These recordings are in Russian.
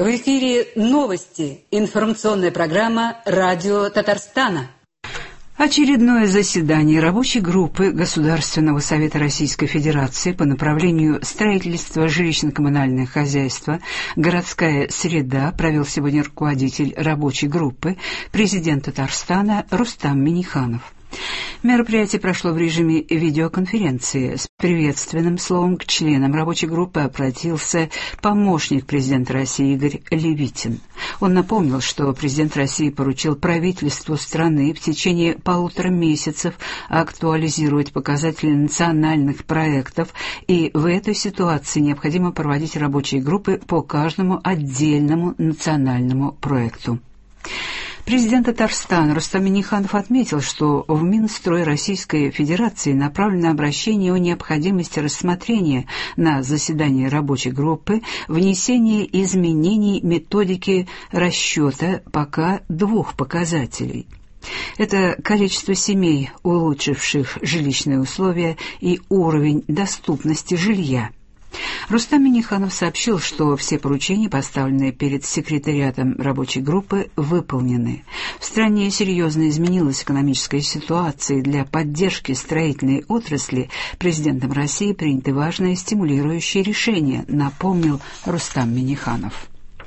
В эфире новости. Информационная программа «Радио Татарстана». Очередное заседание рабочей группы Государственного совета Российской Федерации по направлению строительства жилищно-коммунального хозяйства «Городская среда» провел сегодня руководитель рабочей группы, президент Татарстана Рустам Минниханов. Мероприятие прошло в режиме видеоконференции. С приветственным словом к членам рабочей группы обратился помощник президента России Игорь Левитин. Он напомнил, что президент России поручил правительству страны в течение 1,5 месяцев актуализировать показатели национальных проектов, и в этой ситуации необходимо проводить рабочие группы по каждому отдельному национальному проекту. Президент Татарстана Рустам Минниханов отметил, что в Минстрой Российской Федерации направлено обращение о необходимости рассмотрения на заседании рабочей группы внесения изменений методики расчета пока 2 показателей. Это количество семей, улучшивших жилищные условия, и уровень доступности жилья. Рустам Минниханов сообщил, что все поручения, поставленные перед секретариатом рабочей группы, выполнены. В стране серьезно изменилась экономическая ситуация, и для поддержки строительной отрасли президентом России приняты важные стимулирующие решения, напомнил Рустам Минниханов.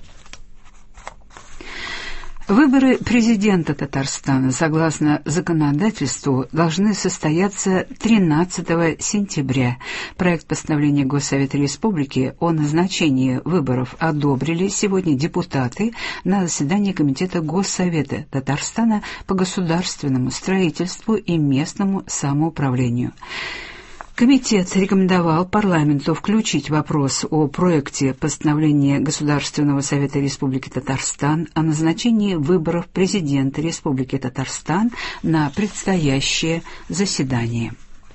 Выборы президента Татарстана, согласно законодательству, должны состояться 13 сентября. Проект постановления Госсовета Республики о назначении выборов одобрили сегодня депутаты на заседании Комитета Госсовета Татарстана по государственному строительству и местному самоуправлению. Комитет рекомендовал парламенту включить вопрос о проекте постановления Государственного совета Республики Татарстан о назначении выборов президента Республики Татарстан на предстоящее заседание.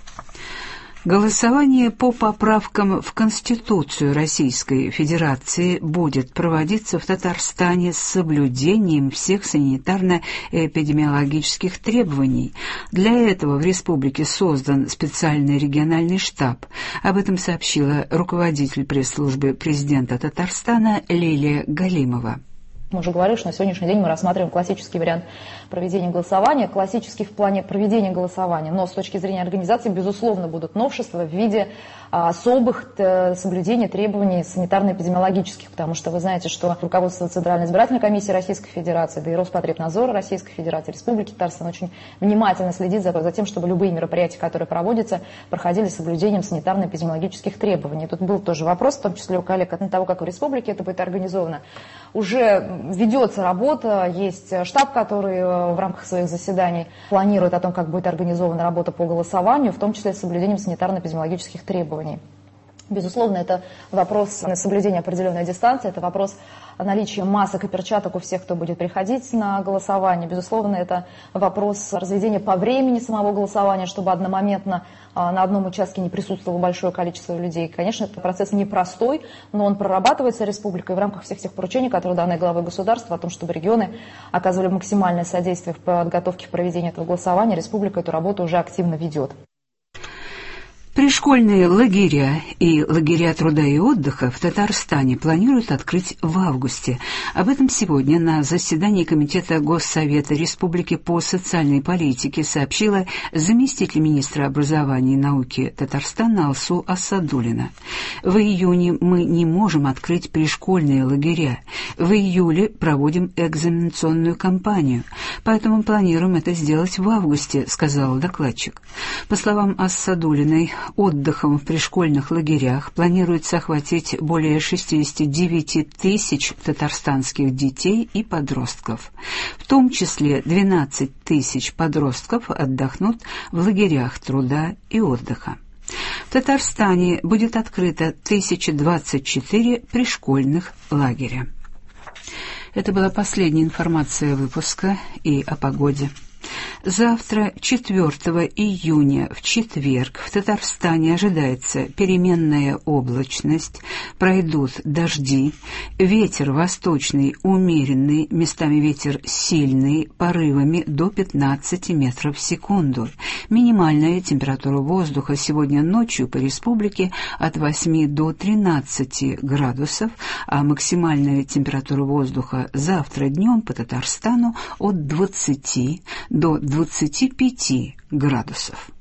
Голосование по поправкам в Конституцию Российской Федерации будет проводиться в Татарстане с соблюдением всех санитарно-эпидемиологических требований. Для этого в республике создан специальный региональный штаб. Об этом сообщила руководитель пресс-службы президента Татарстана Лилия Галимова. Мы уже говорили, что на сегодняшний день мы рассматриваем классический вариант проведения голосования, классический в плане проведения голосования, но с точки зрения организации, безусловно, будут новшества в виде особых соблюдений требований санитарно-эпидемиологических, потому что вы знаете, что руководство Центральной избирательной комиссии Российской Федерации, да и Роспотребнадзора Российской Федерации, Республики Татарстан очень внимательно следит за тем, чтобы любые мероприятия, которые проводятся, проходили с соблюдением санитарно-эпидемиологических требований. Тут был тоже вопрос, в том числе у коллег, относительно того, как в республике это будет организовано. Уже ведется работа, есть штаб, который в рамках своих заседаний планирует о том, как будет организована работа по голосованию, в том числе с соблюдением санитарно-эпидемиологических требований. Безусловно, это вопрос соблюдения определенной дистанции, это вопрос наличия масок и перчаток у всех, кто будет приходить на голосование. Безусловно, это вопрос разведения по времени самого голосования, чтобы одномоментно на одном участке не присутствовало большое количество людей. Конечно, это процесс непростой, но он прорабатывается республикой в рамках всех тех поручений, которые даны главой государства, о том, чтобы регионы оказывали максимальное содействие в подготовке к проведению этого голосования. Республика эту работу уже активно ведет. Пришкольные лагеря и лагеря труда и отдыха в Татарстане планируют открыть в августе. Об этом сегодня на заседании Комитета Госсовета Республики по социальной политике сообщила заместитель министра образования и науки Татарстана Алсу Асадуллина. В июне мы не можем открыть пришкольные лагеря. В июле проводим экзаменационную кампанию, поэтому планируем это сделать в августе, сказал докладчик. По словам Асадуллиной, отдыхом в пришкольных лагерях планируется охватить более 69 тысяч татарстанских детей и подростков. В том числе 12 тысяч подростков отдохнут в лагерях труда и отдыха. В Татарстане будет открыто 1024 пришкольных лагеря. Это была последняя информация выпуска и о погоде. Завтра, 4 июня, в четверг, в Татарстане ожидается переменная облачность, пройдут дожди, ветер восточный умеренный, местами ветер сильный, порывами до 15 метров в секунду. Минимальная температура воздуха сегодня ночью по республике от 8 до 13 градусов, а максимальная температура воздуха завтра днем по Татарстану от 20 до 25 градусов.